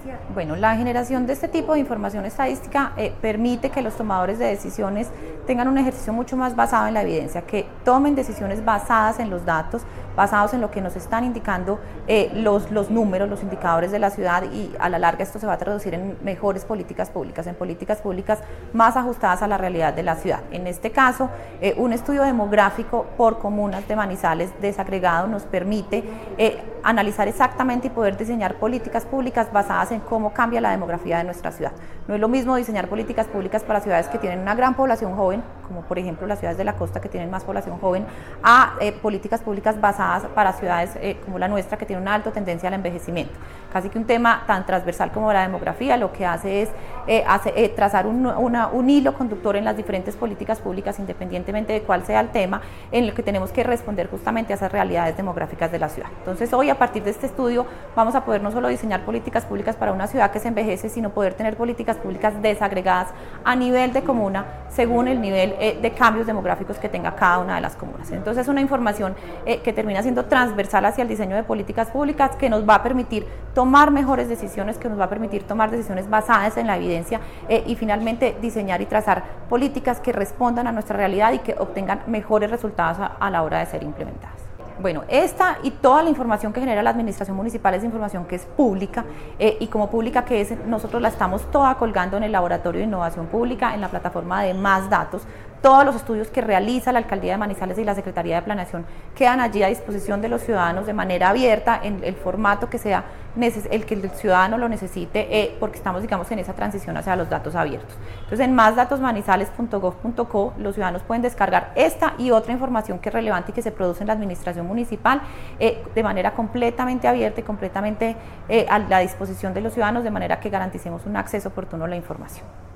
Bueno, la generación de este tipo de información estadística permite que los tomadores de decisiones tengan un ejercicio mucho más basado en la evidencia, que tomen decisiones basadas en los datos, basados en lo que nos están indicando los números, los indicadores de la ciudad, y a la larga esto se va a traducir en mejores políticas públicas, en políticas públicas más ajustadas a la realidad de la ciudad. En este caso, un estudio demográfico por comunas de Manizales desagregado nos permite analizar exactamente y poder diseñar políticas públicas basadas en cómo cambia la demografía de nuestra ciudad. No es lo mismo diseñar políticas públicas para ciudades que tienen una gran población joven, como por ejemplo las ciudades de la costa que tienen más población joven, a políticas públicas basadas para ciudades como la nuestra que tiene una alta tendencia al envejecimiento. Casi que un tema tan transversal como la demografía lo que hace es trazar un hilo conductor en las diferentes políticas públicas, independientemente de cuál sea el tema, en el que tenemos que responder justamente a esas realidades demográficas de la ciudad. Entonces hoy, a partir de este estudio, vamos a poder no solo diseñar políticas públicas para una ciudad que se envejece, sino poder tener políticas públicas desagregadas a nivel de comuna, según el nivel de cambios demográficos que tenga cada una de las comunas. Entonces es una información que termina siendo transversal hacia el diseño de políticas públicas, que nos va a permitir tomar mejores decisiones, que nos va a permitir tomar decisiones basadas en la evidencia y finalmente diseñar y trazar políticas que respondan a nuestra realidad y que obtengan mejores resultados a la hora de ser implementadas. Bueno, esta y toda la información que genera la administración municipal es información que es pública y como pública que es, nosotros la estamos toda colgando en el Laboratorio de Innovación Pública, en la plataforma de Más Datos. Todos los estudios que realiza la Alcaldía de Manizales y la Secretaría de Planeación quedan allí a disposición de los ciudadanos de manera abierta, en el formato que sea el que el ciudadano lo necesite, porque estamos, digamos, en esa transición hacia los datos abiertos. Entonces, en másdatosmanizales.gov.co los ciudadanos pueden descargar esta y otra información que es relevante y que se produce en la administración municipal de manera completamente abierta y completamente a la disposición de los ciudadanos, de manera que garanticemos un acceso oportuno a la información.